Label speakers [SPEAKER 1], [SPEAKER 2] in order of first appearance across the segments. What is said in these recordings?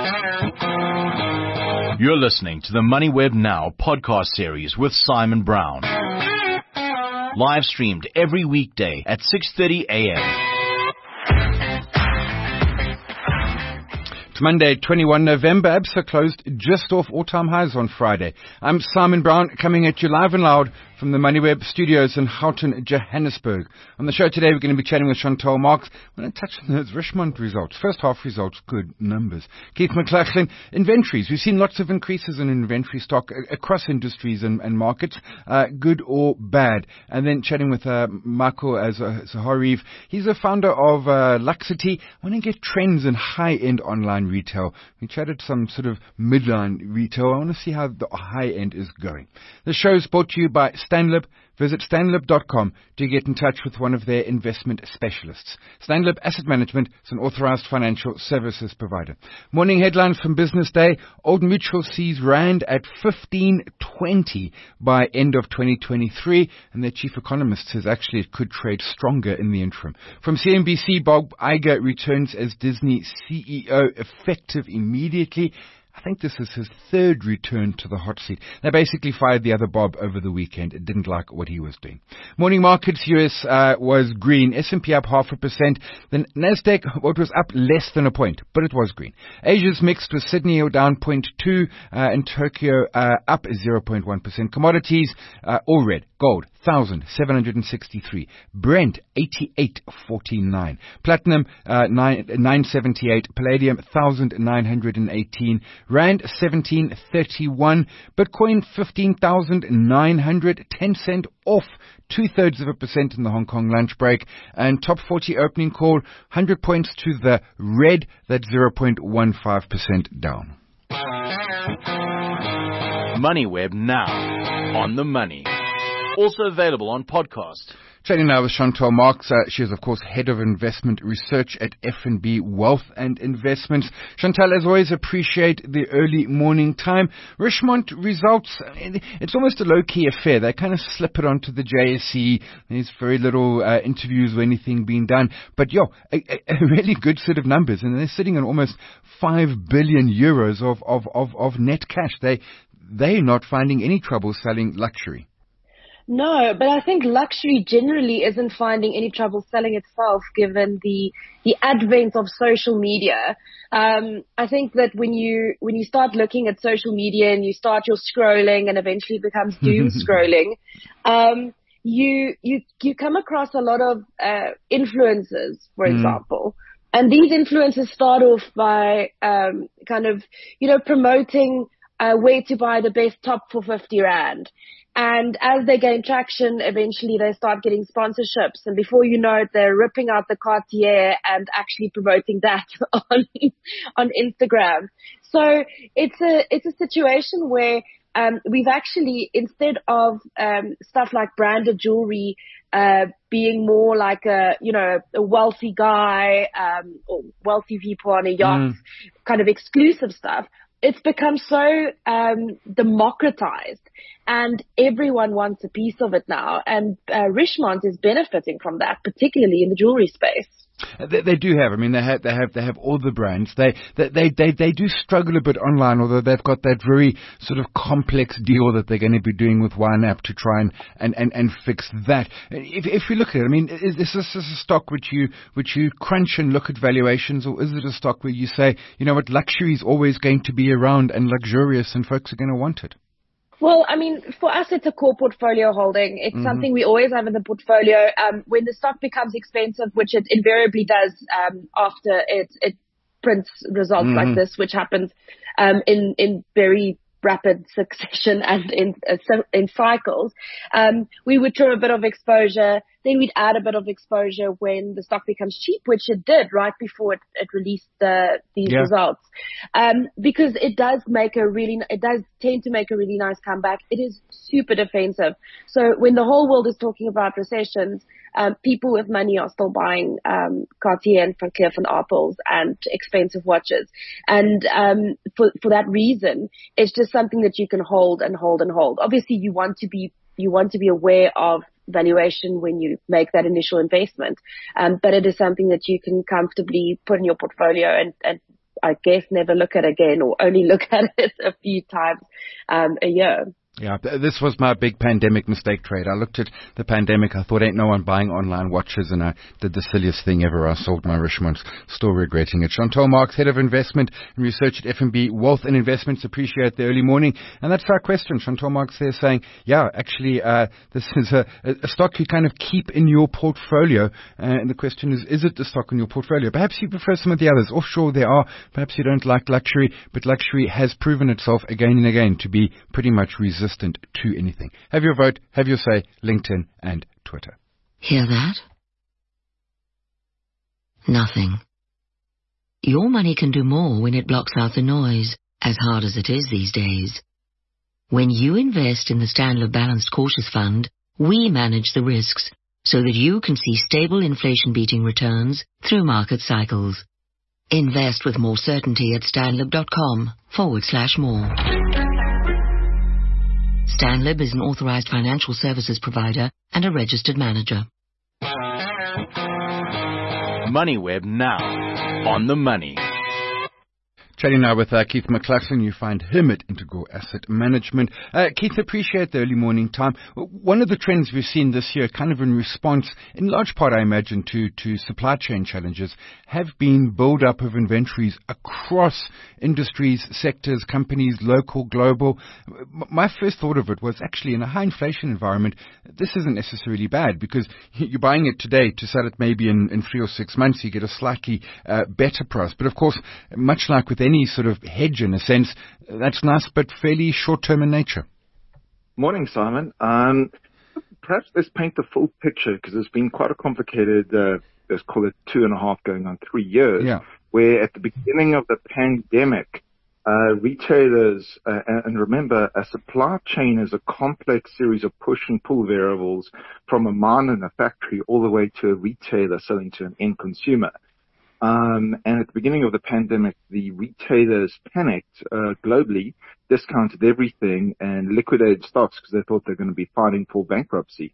[SPEAKER 1] You're listening to the MoneyWeb Now podcast series with Simon Brown. Live streamed every weekday at 6:30 a.m.
[SPEAKER 2] It's Monday, 21 November. ABSA closed just off all-time highs on Friday. I'm Simon Brown, coming at you live and loud from the MoneyWeb studios in Houghton, Johannesburg. On the show today, we're going to be chatting with Chantal Marx. We're going to touch on those Richmond results. First half results, good numbers. Keith McLachlan, inventories. We've seen lots of increases in inventory stock across industries and markets, good or bad. And then chatting with Michael Zahariv. He's the founder of Luxity. I want to get trends in high-end online retail. We chatted some sort of midline retail. I want to see how the high end is going. The show is brought to you by Stanlib. Visit stanlib.com to get in touch with one of their investment specialists. Stanlib Asset Management is an authorized financial services provider. Morning headlines from Business Day. Old Mutual sees Rand at 15.20 by end of 2023, and their chief economist says actually it could trade stronger in the interim. From CNBC, Bob Iger returns as Disney CEO effective immediately. I think this is his third return to the hot seat. They basically fired the other Bob over the weekend. It didn't like what he was doing. Morning markets, US was green. S&P up 0.5%. Then Nasdaq, what was up less than a point, but it was green. Asia's mixed with Sydney down 0.2 and Tokyo up 0.1%. Commodities all red. Gold 1,763. Brent 88.49. Platinum 978. Palladium 1,918. Rand 17.31. Bitcoin 15,900. 10 cent off. 0.2% in the Hong Kong lunch break. And top 40 opening call 100 points to the red. That's 0.15% down.
[SPEAKER 1] MoneyWeb Now on the money. Also available on podcast.
[SPEAKER 2] Chatting now with Chantal Marx. She is, of course, Head of Investment Research at F&B Wealth and Investments. Chantal, as always, appreciate the early morning time. Richmond results, it's almost a low-key affair. They kind of slip it onto the JSE. There's very little interviews or anything being done. But, a really good set of numbers. And they're sitting on almost 5 billion euros of net cash. They're not finding any trouble selling luxury.
[SPEAKER 3] No, but I think luxury generally isn't finding any trouble selling itself given the advent of social media. I think that when you start looking at social media and you start your scrolling and eventually it becomes doom scrolling, you come across a lot of influencers, for example. And these influencers start off by promoting where to buy the best top for 50 Rand. And as they gain traction, eventually they start getting sponsorships. And before you know it, they're ripping out the Cartier and actually promoting that on Instagram. So it's a situation where we've actually, instead of stuff like branded jewelry being more like a wealthy guy or wealthy people on a yacht, kind of exclusive stuff, it's become so democratized and everyone wants a piece of it now. And Richemont is benefiting from that, particularly in the jewelry space.
[SPEAKER 2] They do have. I mean, they have all the brands. They do struggle a bit online, although they've got that very sort of complex deal that they're going to be doing with YNAB to try and fix that. If we look at it, I mean, is this a stock which you crunch and look at valuations, or is it a stock where you say, you know what, luxury is always going to be around and luxurious, and folks are going to want it?
[SPEAKER 3] Well, I mean, for us, it's a core portfolio holding. It's something we always have in the portfolio. When the stock becomes expensive, which it invariably does after it prints results like this, which happens in very rapid succession and in cycles, we would trim a bit of exposure. Then we'd add a bit of exposure when the stock becomes cheap, which it did right before it released these results. Because it does tend to make a really nice comeback. It is super defensive. So when the whole world is talking about recessions, people with money are still buying Cartier and Van Cleef & Arpels and expensive watches. And for that reason, it's just something that you can hold and hold and hold. Obviously, you want to be aware of valuation when you make that initial investment. But it is something that you can comfortably put in your portfolio and I guess, never look at again, or only look at it a few times a year.
[SPEAKER 2] Yeah, this was my big pandemic mistake trade. I looked at the pandemic. I thought, ain't no one buying online watches, and I did the silliest thing ever. I sold my Richemonts, still regretting it. Chantal Marx, Head of Investment and Research at FNB Wealth and Investments. Appreciate the early morning. And that's our question. Chantal Marx there saying, yeah, actually, this is a stock you kind of keep in your portfolio. And the question is it the stock in your portfolio? Perhaps you prefer some of the others. Offshore there are. Perhaps you don't like luxury, but luxury has proven itself again and again to be pretty much resistant to anything. Have your vote, have your say, LinkedIn and Twitter.
[SPEAKER 4] Hear that? Nothing. Your money can do more when it blocks out the noise, as hard as it is these days. When you invest in the Stanlib Balanced Cautious Fund, we manage the risks so that you can see stable inflation-beating returns through market cycles. Invest with more certainty at stanlib.com/more. Stanlib is an authorized financial services provider and a registered manager.
[SPEAKER 1] MoneyWeb now, on the money.
[SPEAKER 2] Chatting now with Keith McLaughlin. You find him at Integral Asset Management. Keith, appreciate the early morning time. One of the trends we've seen this year, kind of in response, in large part, I imagine, to supply chain challenges, have been build-up of inventories across industries, sectors, companies, local, global. My first thought of it was actually in a high inflation environment, this isn't necessarily bad because you're buying it today to sell it maybe in 3 or 6 months. You get a slightly better price. But of course, much like with any sort of hedge in a sense, that's nice but fairly short-term in nature.
[SPEAKER 5] Morning, Simon. Perhaps let's paint the full picture because it's been quite a complicated, let's call it 2.5 going on 3 years, where at the beginning of the pandemic, retailers, and remember, a supply chain is a complex series of push and pull variables from a mine and a factory all the way to a retailer selling to an end consumer. And at the beginning of the pandemic, the retailers panicked globally, discounted everything, and liquidated stocks because they thought they're going to be filing for bankruptcy.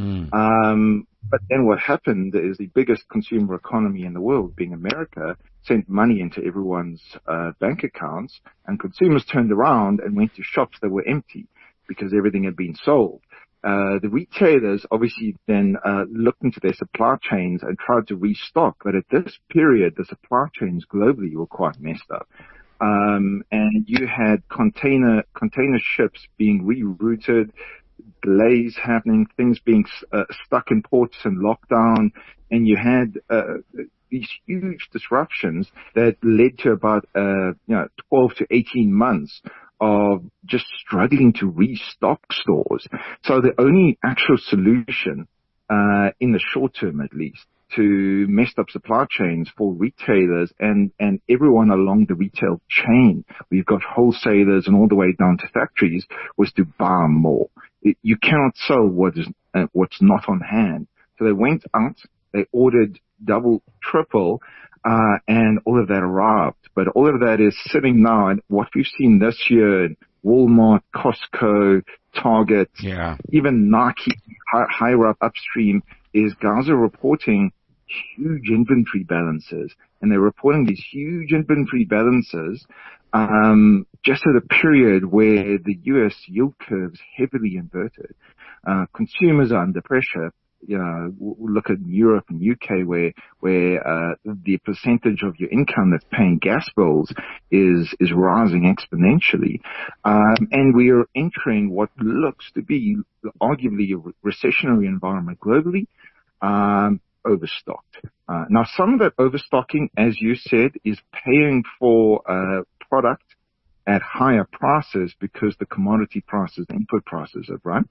[SPEAKER 5] But then what happened is the biggest consumer economy in the world, being America, sent money into everyone's bank accounts, and consumers turned around and went to shops that were empty because everything had been sold. The retailers obviously then looked into their supply chains and tried to restock, but at this period, the supply chains globally were quite messed up. And you had container ships being rerouted, delays happening, things being stuck in ports and locked down, and you had these huge disruptions that led to about 12 to 18 months of just struggling to restock stores. So the only actual solution, in the short term at least, to messed up supply chains for retailers and everyone along the retail chain, we've got wholesalers and all the way down to factories, was to buy more. You cannot sell what's not on hand. So they went out, they ordered double, triple, and all of that arrived. But all of that is sitting now, and what we've seen this year in Walmart, Costco, Target, even Nike, higher up upstream, is guys are reporting huge inventory balances. And they're reporting these huge inventory balances just at a period where the U.S. yield curve is heavily inverted. Consumers are under pressure. Look at Europe and UK where the percentage of your income that's paying gas bills is rising exponentially. And we are entering what looks to be arguably a recessionary environment globally, overstocked. Now some of that overstocking, as you said, is paying for product at higher prices because the commodity prices, the input prices have run.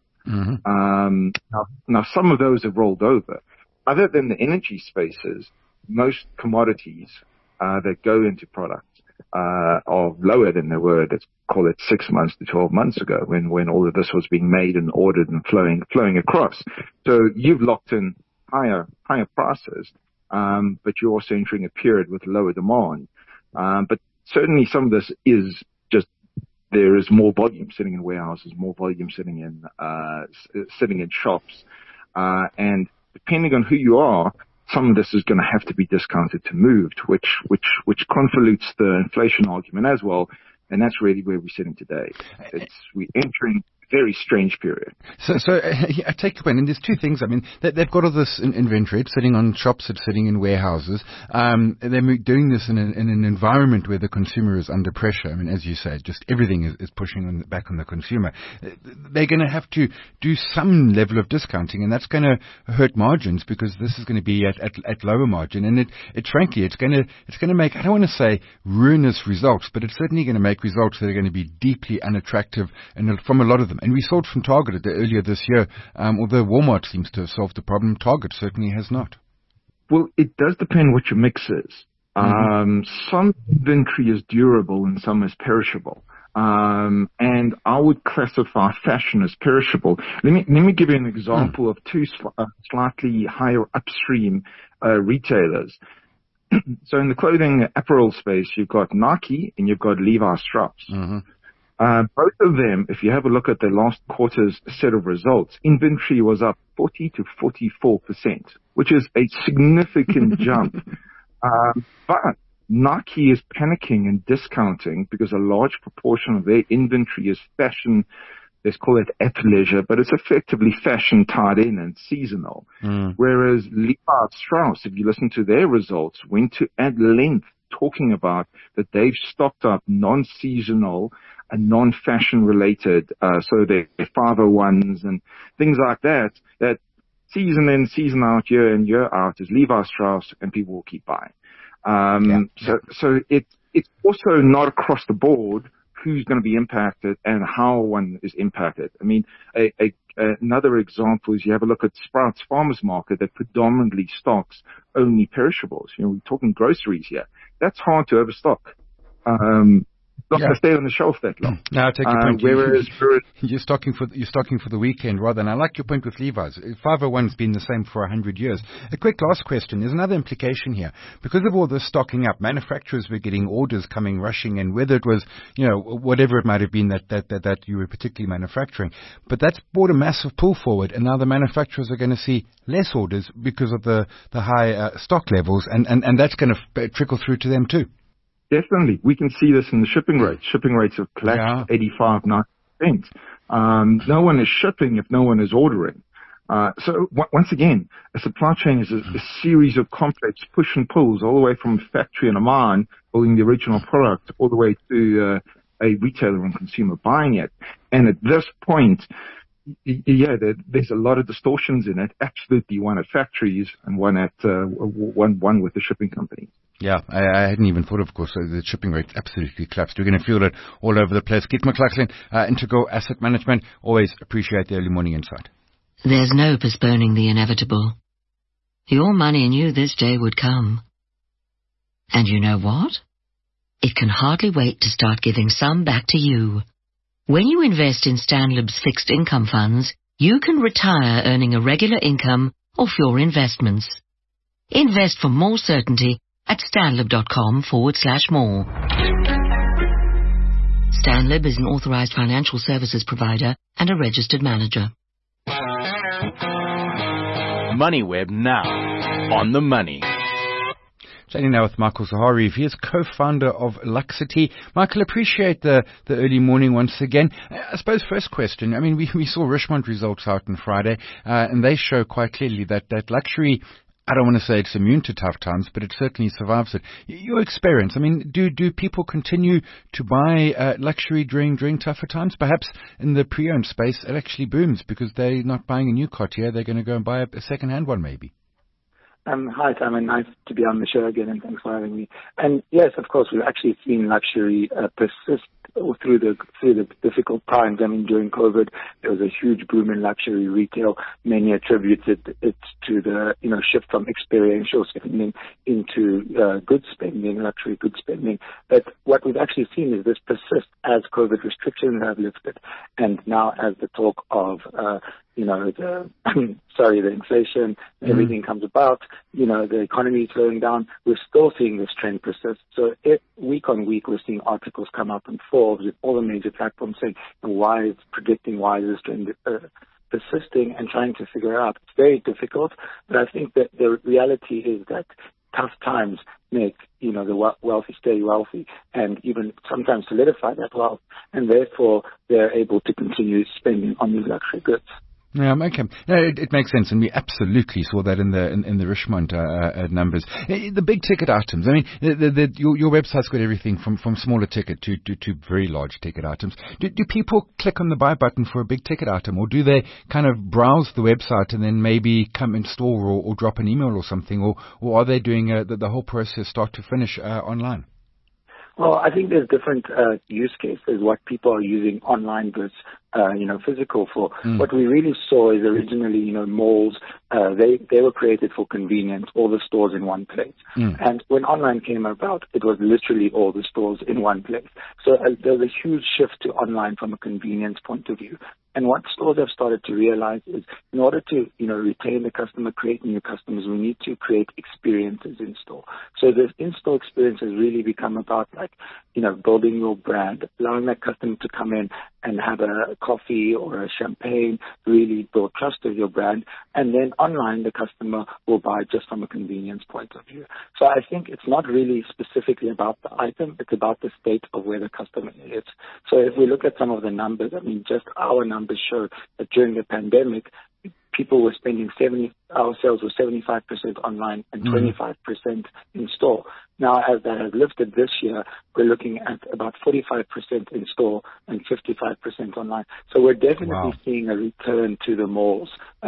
[SPEAKER 5] Now some of those have rolled over. Other than the energy spaces, most commodities that go into products are lower than they were, let's call it 6 months to 12 months ago when all of this was being made and ordered and flowing across. So you've locked in higher prices, but you're also entering a period with lower demand. But certainly some of this is just there is more volume sitting in warehouses, more volume sitting in shops, and depending on who you are, some of this is going to have to be discounted to moved, which convolutes the inflation argument as well. And that's really where we're sitting today. We're entering a very strange period.
[SPEAKER 2] So I take your point. And there's two things. I mean, they've got all this inventory. It's sitting on shops. It's sitting in warehouses. They're doing this in an environment where the consumer is under pressure. I mean, as you say, just everything is pushing back on the consumer. They're going to have to do some level of discounting, and that's going to hurt margins because this is going to be at lower margin. And frankly, it's going to make, I don't want to say ruinous results, but it's certainly going to make results that are going to be deeply unattractive and from a lot of them. And we saw it from Target earlier this year. Although Walmart seems to have solved the problem, Target certainly has not.
[SPEAKER 5] Well, it does depend what your mix is. Some inventory is durable and some is perishable. And I would classify fashion as perishable. Let me give you an example of two slightly higher upstream retailers. So in the clothing apparel space, you've got Nike and you've got Levi Strauss. Both of them, if you have a look at their last quarter's set of results, inventory was up 40 to 44%, which is a significant jump. But Nike is panicking and discounting because a large proportion of their inventory is fashion. Let's call it athleisure, but it's effectively fashion tied in and seasonal. Whereas Levi Strauss, if you listen to their results, went to at length talking about that they've stocked up non-seasonal and non-fashion related, so their 501s and things like that season in, season out, year in, year out is Levi Strauss, and people will keep buying. So it's also not across the board who's going to be impacted and how one is impacted. I mean, another example is you have a look at Sprouts Farmers Market that predominantly stocks only perishables. We're talking groceries here. That's hard to overstock. Not going to stay on the shelf that long.
[SPEAKER 2] No, I take your point.
[SPEAKER 5] Whereas
[SPEAKER 2] you're stocking for the weekend rather. And I like your point with Levi's. 501's been the same for 100 years. A quick last question. There's another implication here. Because of all this stocking up, manufacturers were getting orders coming rushing in, whether it was, whatever it might have been that you were particularly manufacturing. But that's brought a massive pull forward, and now the manufacturers are going to see less orders because of the high stock levels, and that's going to trickle through to them too.
[SPEAKER 5] Definitely. We can see this in the shipping rates. Shipping rates have collapsed 85-90%. No one is shipping if no one is ordering. So once again, a supply chain is a series of complex push and pulls all the way from a factory and a mine building the original product all the way to a retailer and consumer buying it. And at this point, there's a lot of distortions in it. Absolutely, one at factories and one at one with the shipping companies.
[SPEAKER 2] Yeah, I hadn't even thought, of course, the shipping rate absolutely collapsed. We're going to feel it all over the place. Keith McLaughlin, Integral Asset Management. Always appreciate the early morning insight.
[SPEAKER 4] There's no postponing the inevitable. Your money knew this day would come. And you know what? It can hardly wait to start giving some back to you. When you invest in Stanlib's fixed income funds, you can retire earning a regular income off your investments. Invest for more certainty at stanlib.com/more. Stanlib is an authorized financial services provider and a registered manager.
[SPEAKER 1] MoneyWeb now, on the money.
[SPEAKER 2] Chatting now with Michael Zaharie. He is co-founder of Luxity. Michael, appreciate the early morning once again. I suppose first question, I mean, we saw Richmond results out on Friday, and they show quite clearly that luxury, I don't want to say it's immune to tough times, but it certainly survives it. Your experience, I mean, do people continue to buy luxury during tougher times? Perhaps in the pre-owned space, it actually booms because they're not buying a new Cartier. They're going to go and buy a second-hand one maybe.
[SPEAKER 6] Hi, Simon. Nice to be on the show again, and thanks for having me. And yes, of course, we've actually seen luxury persist through the difficult times. I mean, during COVID, there was a huge boom in luxury retail. Many attributed it to the shift from experiential spending into good spending, luxury good spending. But what we've actually seen is this persist as COVID restrictions have lifted, and now as the talk of the inflation, everything comes about, the economy is slowing down, we're still seeing this trend persist. So week on week, we're seeing articles come up in Forbes with all the major platforms saying why is this trend persisting and trying to figure out. It's very difficult, but I think that the reality is that tough times make, the wealthy stay wealthy and even sometimes solidify that wealth, and therefore they're able to continue spending on these luxury goods.
[SPEAKER 2] Yeah, okay. No, it makes sense, and we absolutely saw that in the Richemont numbers. The big ticket items. I mean, your website's got everything from smaller ticket to very large ticket items. Do people click on the buy button for a big ticket item, or do they kind of browse the website and then maybe come in store or drop an email or something, or are they doing the whole process start to finish online?
[SPEAKER 6] Well, I think there's different use cases, what people are using online versus, physical for. What we really saw is originally, malls, they were created for convenience, all the stores in one place. And when online came about, it was literally all the stores in one place. So there was a huge shift to online from a convenience point of view. And what stores have started to realize is in order to, retain the customer, create new customers, we need to create experiences in store. So the in-store experience has really become about building your brand, allowing that customer to come in and have a coffee or a champagne, really build trust of your brand. And then online, the customer will buy just from a convenience point of view. So I think it's not really specifically about the item, it's about the state of where the customer is. So if we look at some of the numbers, just our numbers show that during the pandemic, people were spending our sales were 75% online and 25% in store. Now, as that has lifted this year, we're looking at about 45% in store and 55% online. So we're definitely seeing a return to the malls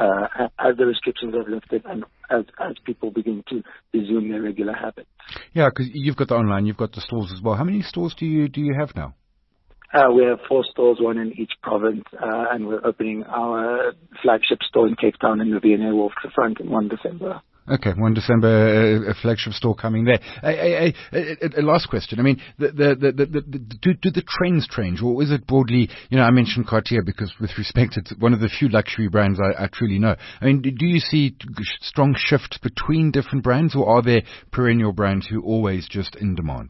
[SPEAKER 6] as the restrictions have lifted and as people begin to resume their regular habits.
[SPEAKER 2] Yeah, because you've got the online, you've got the stores as well. How many stores do you have now?
[SPEAKER 6] We have 4 stores, 1 in each province, and we're opening our flagship store in Cape Town in the V&A Waterfront in 1 December. Okay,
[SPEAKER 2] 1 December, a flagship store coming there. A last question. I mean, do the trends change, or is it broadly, I mentioned Cartier because with respect, it's one of the few luxury brands I truly know. I mean, do you see strong shifts between different brands, or are there perennial brands who are always just in demand?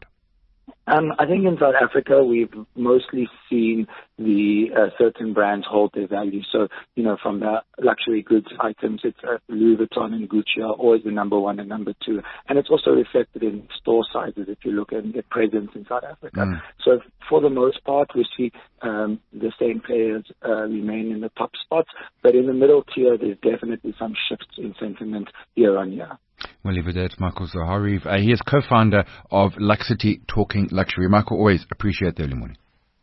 [SPEAKER 6] I think in South Africa, we've mostly seen the certain brands hold their value. So, from the luxury goods items, it's Louis Vuitton and Gucci are always the number 1 and number 2. And it's also reflected in store sizes if you look at their presence in South Africa. So for the most part, we see the same players remain in the top spots. But in the middle tier, there's definitely some shifts in sentiment year on year.
[SPEAKER 2] We'll leave it there. It's Michael Zaharie. He is co-founder of Luxity Talking Luxury. Michael, always appreciate the early morning.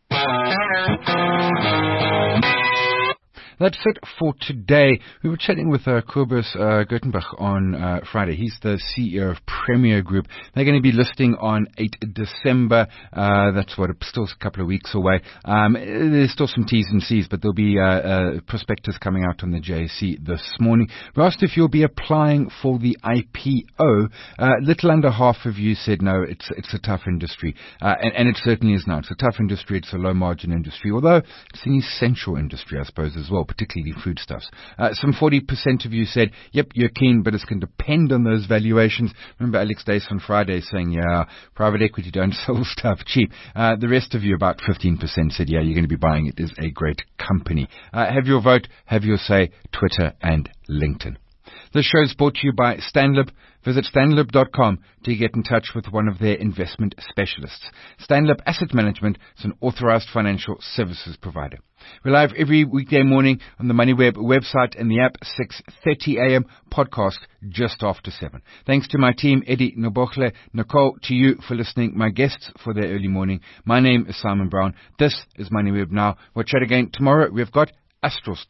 [SPEAKER 2] That's it for today. We were chatting with Kobus Gertenbach on Friday. He's the CEO of Premier Group. They're going to be listing on 8 December. That's still a couple of weeks away. There's still some T's and C's, but there'll be prospectus coming out on the JSE this morning. We asked if you'll be applying for the IPO. Little under half of you said no, it's a tough industry. And it certainly is now. It's a tough industry. It's a low margin industry, although it's an essential industry, I suppose, as well, particularly foodstuffs. Some 40% of you said, yep, you're keen, but it's going to depend on those valuations. Remember Alex Dace on Friday saying, yeah, private equity don't sell stuff cheap. The rest of you, about 15%, said, yeah, you're going to be buying it. It is a great company. Have your vote, have your say, Twitter and LinkedIn. This show is brought to you by Stanlib. Visit stanlib.com to get in touch with one of their investment specialists. Stanlib Asset Management is an authorized financial services provider. We're live every weekday morning on the MoneyWeb website and the app, 6:30 a.m. podcast just after 7. Thanks to my team, Eddie, Nobochle, Nicole, to you for listening, my guests for their early morning. My name is Simon Brown. This is MoneyWeb Now. We'll chat again tomorrow. We've got Astros.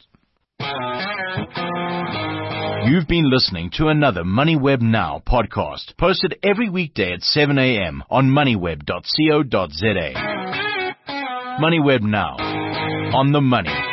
[SPEAKER 1] You've been listening to another MoneyWeb Now podcast, posted every weekday at 7 a.m. on moneyweb.co.za. MoneyWeb Now, on the money.